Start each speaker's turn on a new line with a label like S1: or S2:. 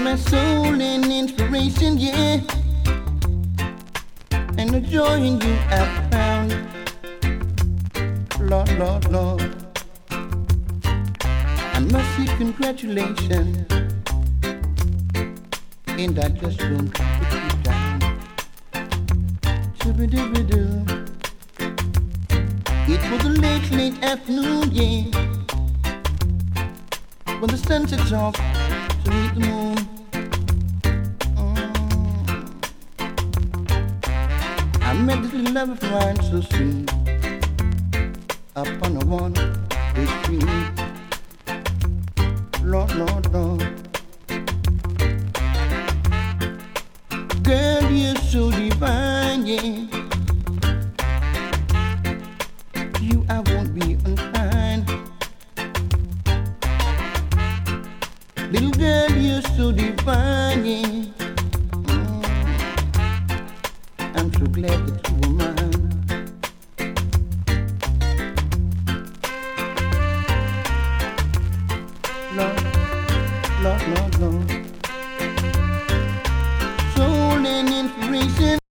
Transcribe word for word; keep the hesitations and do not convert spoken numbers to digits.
S1: my soul and inspiration, yeah. And the joy in you I found. Lord, Lord, Lord, I must say congratulations. And I just won't put you down. Shoo-ba-doo-ba-doo. It was a late, late afternoon, yeah, when the sun sets off to meet the moon. Mm. I met this little love of mine so sweet up on the one-way street. Lord, Lord, Lord, girl, you're so divine, yeah. You, I won't be unkind. Little girl, you're so divine, yeah. Mm. I'm so glad that you were mine. Lord, Lord, Lord, Lord. Soul and inspiration,